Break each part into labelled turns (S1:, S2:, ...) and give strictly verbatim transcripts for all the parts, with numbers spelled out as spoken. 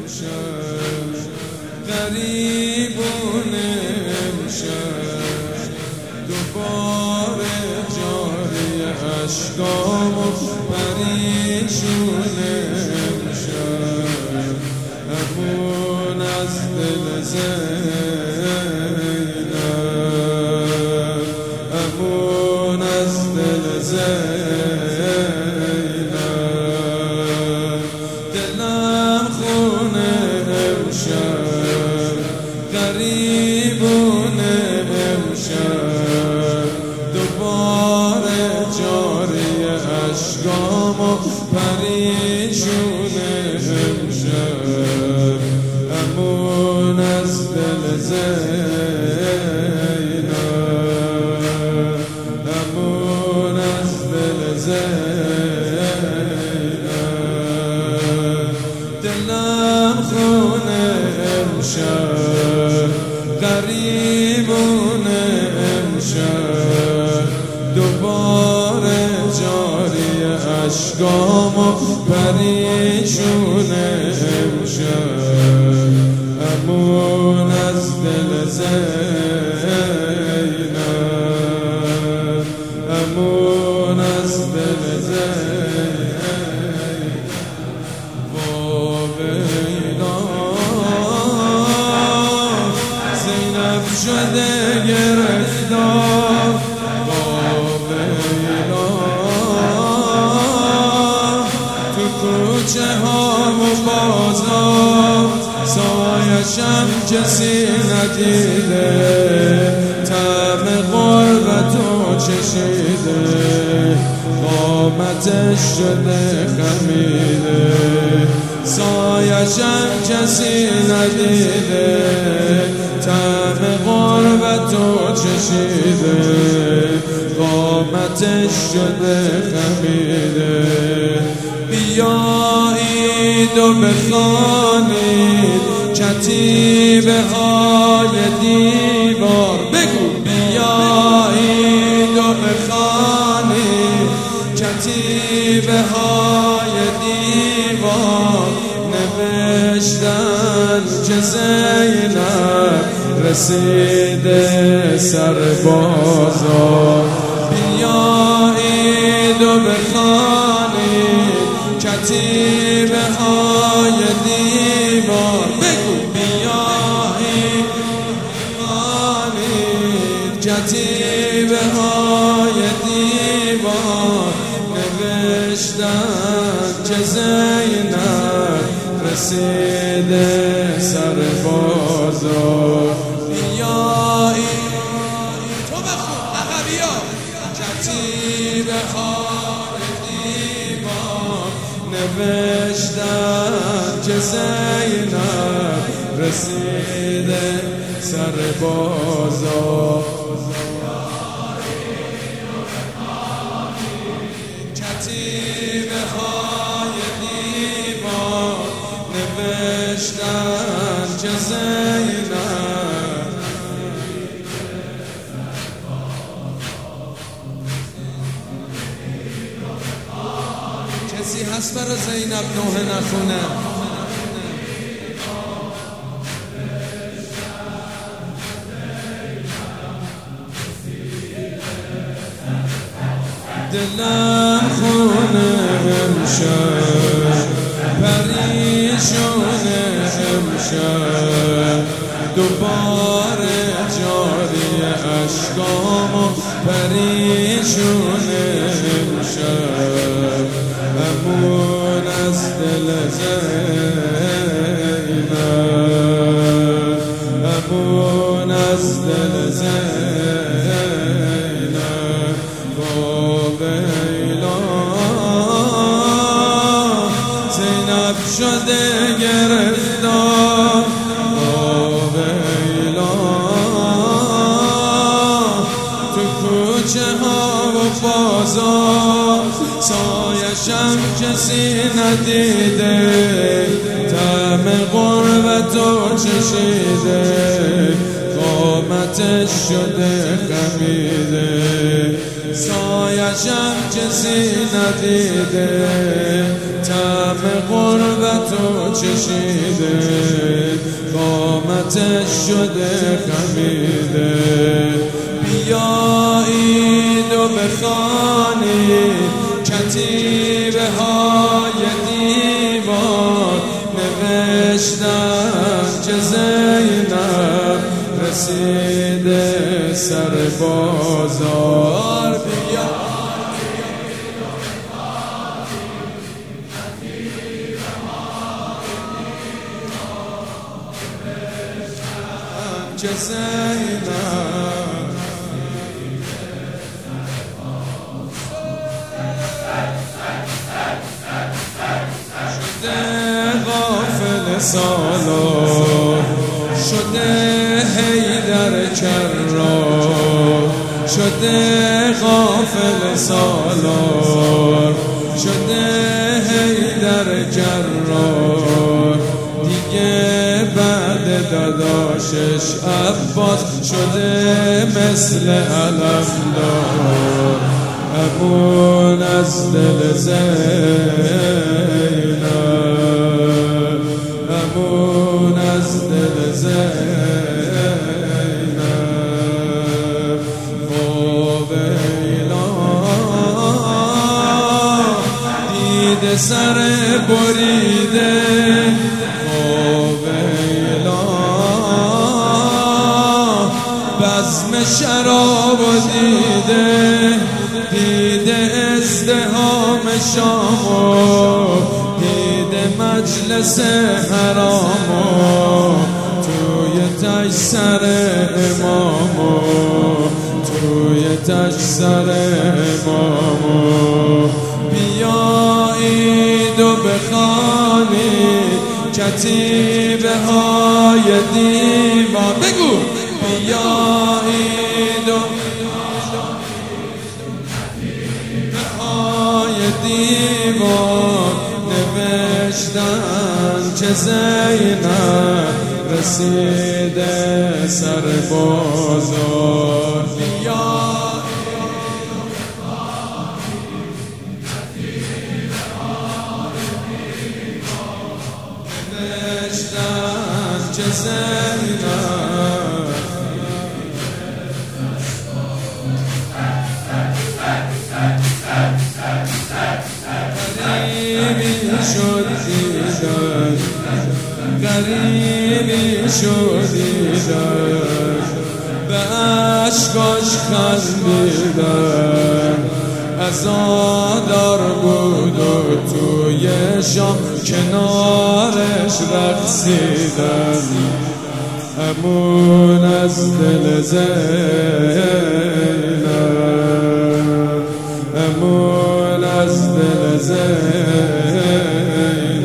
S1: امشب غریبون امشب دوباره جاری اشکام و پریشون امشب همون از دل زینب همون از دل زینب دلم خونه امشب غریبون امشب دوباره جاری اشکام و پریشون امشب همون از دل زینب همون از دل زینب دلم خونه امشب غریبون امشب دوباره جاری اشکام و پریشون امشب همون از دل زینب همون از دل زینب و بینا زینب شده گرفتار و بینا تو کوچه ها و بازار سایشم کسی ندیده طعم غربت و چشیده قامتش شده خمیده سایشم کسی ندیده طعم غربت و چشیده قامتش شده خمیده بیایید و بخوانید کتیبه های دیوار بگو بیایید و بخوانید کتیبه های دیوار نوشتن که زینب رسیده سربازار بیایید و بخوانید کتیبه های دیوار بگو بیایید بخوانید کتیبه های دیوار نوشتن که زینب رسیده سربازار بیایید تو بخون عقبیا کتیبه های دیوار نوشتن که زینب رسیده سربازار کتیبه های دیوار نوشتن که زینب کسی هست برای زینب نوحه نخونه دلم خونه امشب پریشون امشب دوباره جاری اشکام و پریشون امشب همون از دل زینب همون از دل زینب زینب شده گرفتار تو کوچه ها و بازار سایشم کسی ندیده طعم غربت و چشیده قامتش شده خمیده سایشم کسی ندیده طعم غربت و چشیده قامتش شده خمیده بیایید و بخوانید کتیبه های دیوار نوشتن که زینب رسیده سر بازار که زینب شده غافل سالار شده حیدر کرار شده غافل سالار شده حیدر کرار دیگه بعد داداشش عباس شده مثل علمدار امون از دل زینب امون از دل زینب ویلا دیده سر بریده بزم شراب و دیده دیده ازدهام شامو دیده مجلس حرامو توی تش سر امامو توی تش سر امامو بیایید و بخوانید کتیبه های دیوان بگو بیایید و های دیوان نوشتن که زینب رسیده سر بازار نوشتن که زینب شد دیدن غریبی شد دیدن به عشقاش خندیدن عزادار بود و توی شام کنارش رقصیدن امون از دل زینب امون از دل زینب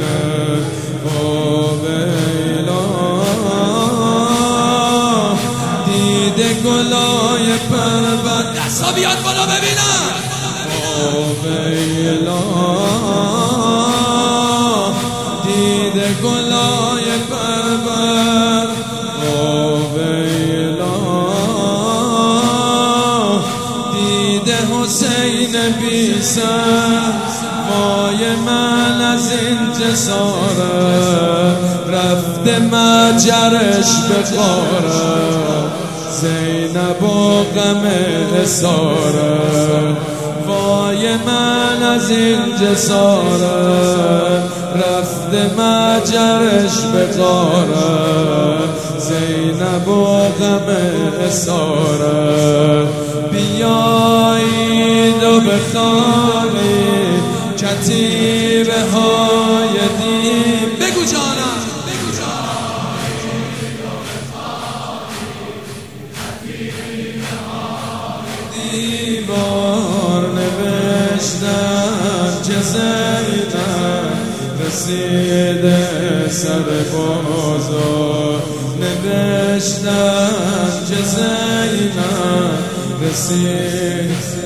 S1: دیده گلای پربر دستا بیاد بالا ببینم آویلا دیده گلای پربر آویلا دیده حسین بیسر وای من از این جسارت رفته مجرش به غارت زینب و غم اسارت وای من از این جسارت رفته مجرش به غارت زینب و غم اسارت بیایید و بخوانید کتیبه های دین بگو جانم بگو دیوار نوشتن که زینب رسیده سر بازار نوشتن که زینب رسیده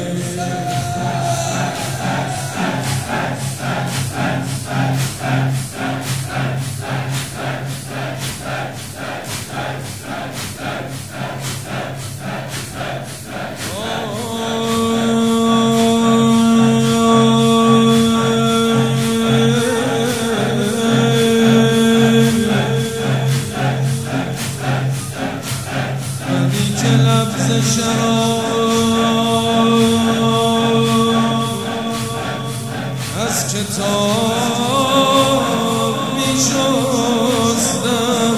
S1: از کتاب می شستم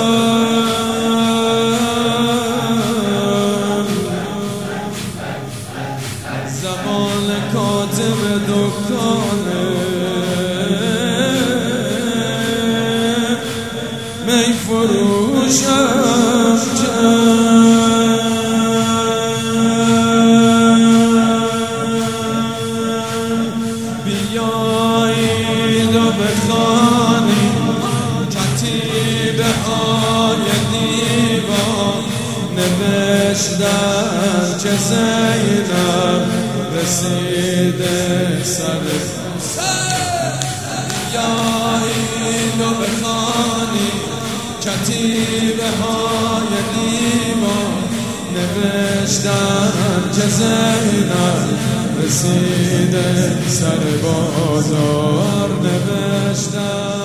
S1: زمان کاتب دکانه می فروشم بیایید و بخوانید کتیبه های دیوان نوشتن که زینب رسیده سر بیایید و بخوانید کتیبه های دیوان نوشتن که زینب رسیده سر بازار نوشتن